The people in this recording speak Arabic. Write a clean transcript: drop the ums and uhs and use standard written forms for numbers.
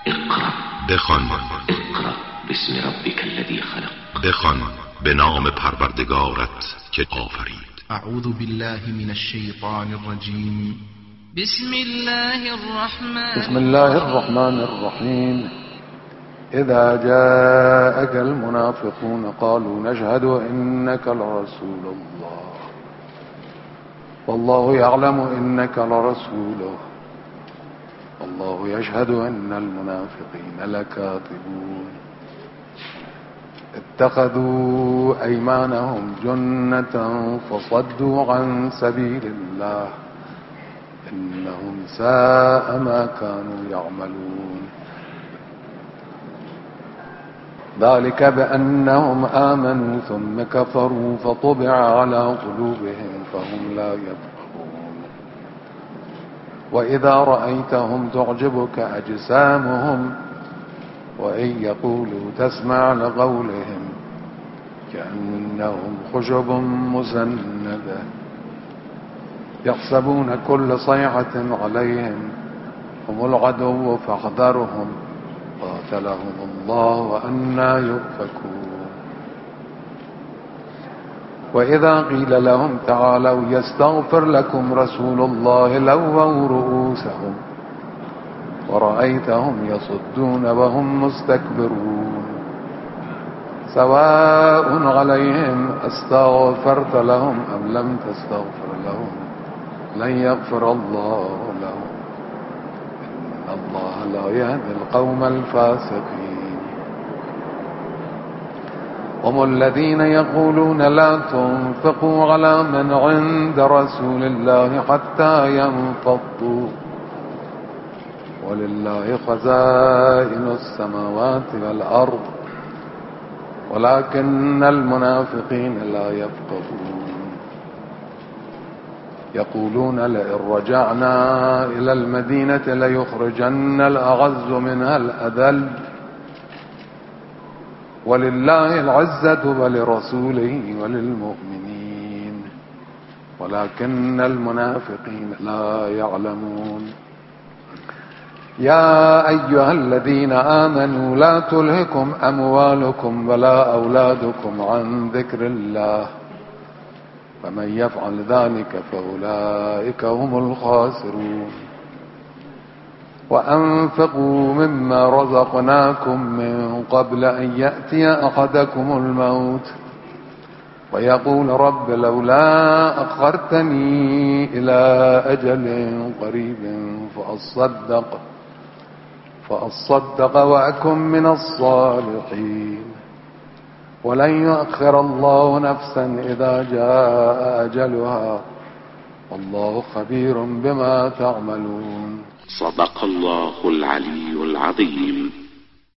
اقرأ. بخوان. اقرأ باسم ربك الذي خلق. بخوان به نام پروردگارت که آفرید. اعوذ بالله من الشیطان الرجیم. بسم الله الرحمن الرحیم. إذا جاءك المنافقون قالوا نشهد إنك لرسول الله والله يعلم إنك لرسوله والله يشهد إن المنافقين لكاذبون اتخذوا أيمانهم جنة فصدوا عن سبيل الله إنهم ساء ما كانوا يعملون ذلك بأنهم آمنوا ثم كفروا فطبع على قلوبهم فهم لا يفقهون وإذا رأيتهم تعجبك أجسامهم وإن يقولوا تسمع لقولهم كأنهم خشب مسندة يحسبون كل صيحة عليهم هم العدو فاحذرهم قاتلهم الله وأنى يؤفكون وإذا قيل لهم تعالوا يستغفر لكم رسول الله لووا رؤوسهم ورأيتهم يصدون وهم مستكبرون سواء عليهم استغفرت لهم أم لم تستغفر لهم لن يغفر الله لهم إن الله لا يهدي القوم الفاسقين هم الذين يقولون لا تنفقوا على من عند رسول الله حتى ينفضوا ولله خزائن السماوات والأرض ولكن المنافقين لا يفقهون يقولون لئن رجعنا إلى المدينة ليخرجن الأعز منها الأذل ولله العزة ولرسوله وللمؤمنين ولكن المنافقين لا يعلمون يا أيها الذين آمنوا لا تلهكم أموالكم ولا أولادكم عن ذكر الله فمن يفعل ذلك فأولئك هم الخاسرون وأنفقوا مما رزقناكم من قبل أن يأتي أحدكم الموت ويقول رب لولا أخرتني إلى أجل قريب فأصدق وأكن من الصالحين ولن يؤخر الله نفسا إذا جاء أجلها والله خبير بما تعملون. صدق الله العلي العظيم.